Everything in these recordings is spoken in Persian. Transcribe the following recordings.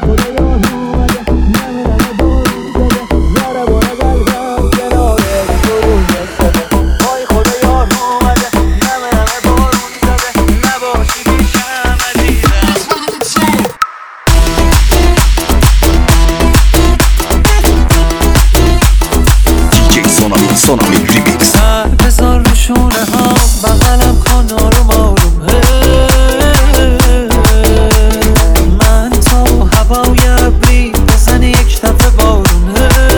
سونامی ریمیکس. بذار رو شونه ها بغلم کن آروم آروم. من تو هوای ابری بزن یک دفعه بارون.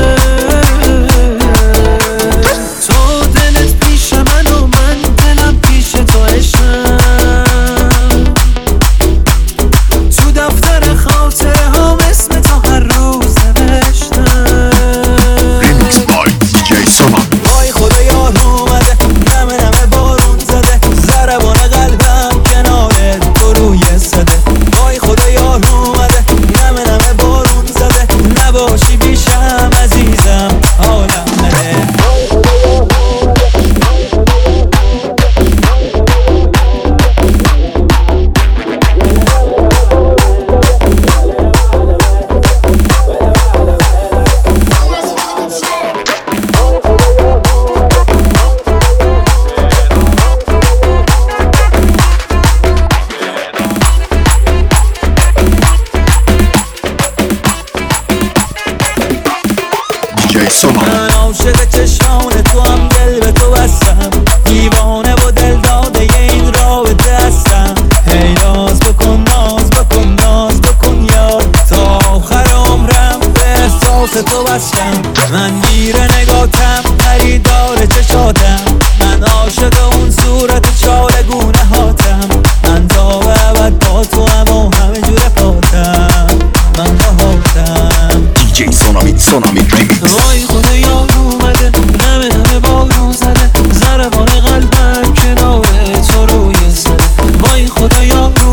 تو دلت پیش من و من دلم پیش تو عشقم. تو دفتر خاطره ها اسم تو هر روز نوشتم. ریمیکس بای دیجی سونامی. وای خدا یار اومده نمه نمه بارون زده ضربان قلبم کنار تو روی صده. وای خدا یار اومده نمه نمه بارون زده نباشی بیشم عزیزم حالم بده. من عاشق چشمان تو هم دل به تو بستم. دیوانه و دل داده این رابطه هستم. هی ناز بکن ناز بکن ناز بکن یار تا آخر عمرم به احساس تو بستم. من گیر نگاتم خریدار چشاتم. من عاشق اون صورت چارگونه هاتم. من تا به ابد با تو هم و همه جور پاتم. من باهاتم دیجی سونامی ریمیکس. وای خدا یار اومده نمه نمه بارون زده ضربان قلبم کنار تو روی صده. وای خدا یار